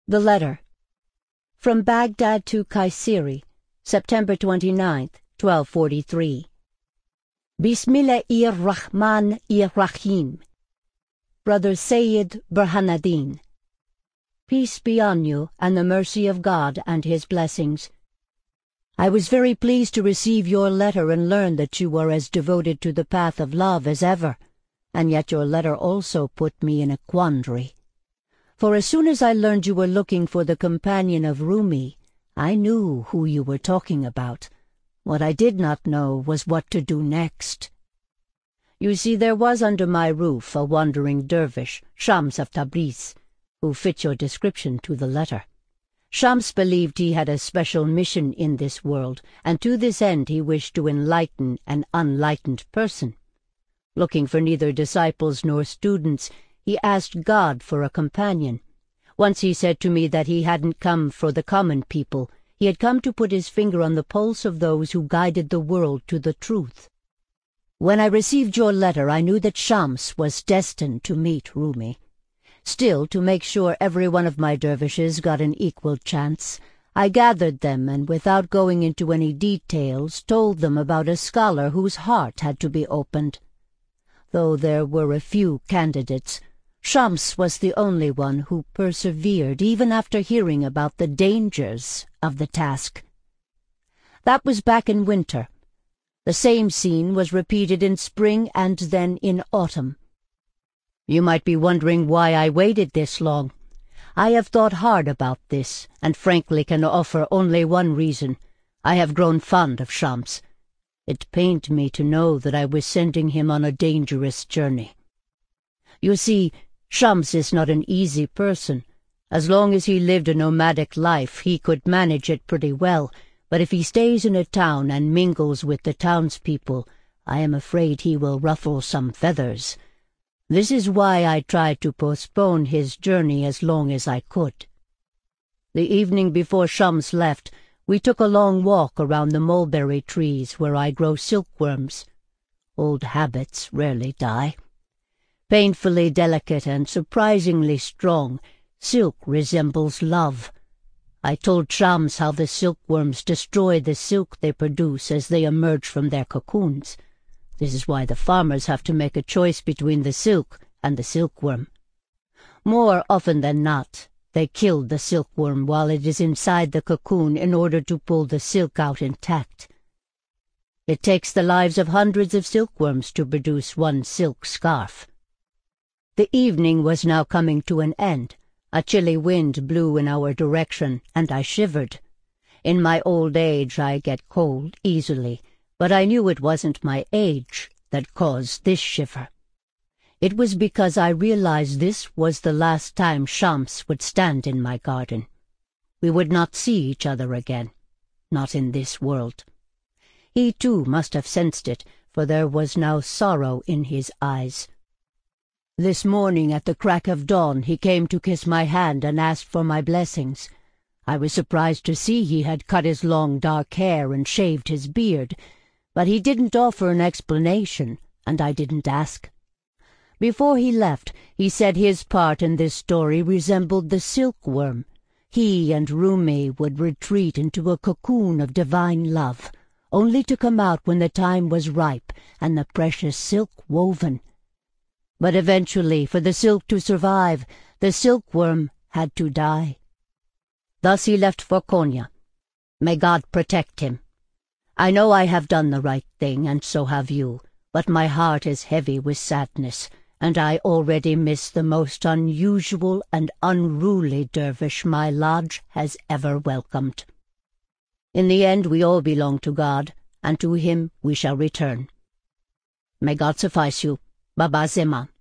The letter. From Baghdad to Kayseri, September 29th, 1243. Bismillahir-Rahmanir-Rahim. Brother Sayyid Burhanuddin. Peace be on you, and the mercy of God and His blessings. I was very pleased to receive your letter and learn that you are as devoted to the path of love as ever, and yet your letter also put me in a quandary. For as soon as I learned you were looking for the companion of Rumi, I knew who you were talking about. What I did not know was what to do next. You see, there was under my roof a wandering dervish, Shams of Tabriz, who fit your description to the letter. Shams believed he had a special mission in this world, and to this end he wished to enlighten an unlightened person. Looking for neither disciples nor students, he asked God for a companion. Once he said to me that he hadn't come for the common people. He had come to put his finger on the pulse of those who guided the world to the truth. When I received your letter, I knew that Shams was destined to meet Rumi. Still, to make sure every one of my dervishes got an equal chance, I gathered them and, without going into any details, told them about a scholar whose heart had to be opened. Though there were a few candidates, Shams was the only one who persevered even after hearing about the dangers of the task. That was back in winter. The same scene was repeated in spring and then in autumn. You might be wondering why I waited this long. I have thought hard about this, and frankly can offer only one reason. I have grown fond of Shams. It pained me to know that I was sending him on a dangerous journey. You see, Shams is not an easy person. As long as he lived a nomadic life, he could manage it pretty well, but if he stays in a town and mingles with the townspeople, I am afraid he will ruffle some feathers. This is why I tried to postpone his journey as long as I could. The evening before Shams left, we took a long walk around the mulberry trees where I grow silkworms. Old habits rarely die. Painfully delicate and surprisingly strong, silk resembles love. I told Shams how the silkworms destroy the silk they produce as they emerge from their cocoons. This is why the farmers have to make a choice between the silk and the silkworm. More often than not, they kill the silkworm while it is inside the cocoon in order to pull the silk out intact. It takes the lives of hundreds of silkworms to produce one silk scarf. The evening was now coming to an end. A chilly wind blew in our direction, and I shivered. In my old age I get cold easily, but I knew it wasn't my age that caused this shiver. It was because I realized this was the last time Shams would stand in my garden. We would not see each other again, not in this world. He too must have sensed it, for there was now sorrow in his eyes. This morning at the crack of dawn he came to kiss my hand and asked for my blessings. I was surprised to see he had cut his long dark hair and shaved his beard, but he didn't offer an explanation, and I didn't ask. Before he left, he said his part in this story resembled the silkworm. He and Rumi would retreat into a cocoon of divine love, only to come out when the time was ripe and the precious silk woven. But eventually, for the silk to survive, the silkworm had to die. Thus he left for Konya. May God protect him. I know I have done the right thing, and so have you, but my heart is heavy with sadness, and I already miss the most unusual and unruly dervish my lodge has ever welcomed. In the end we all belong to God, and to Him we shall return. May God suffice you. Baba Zema.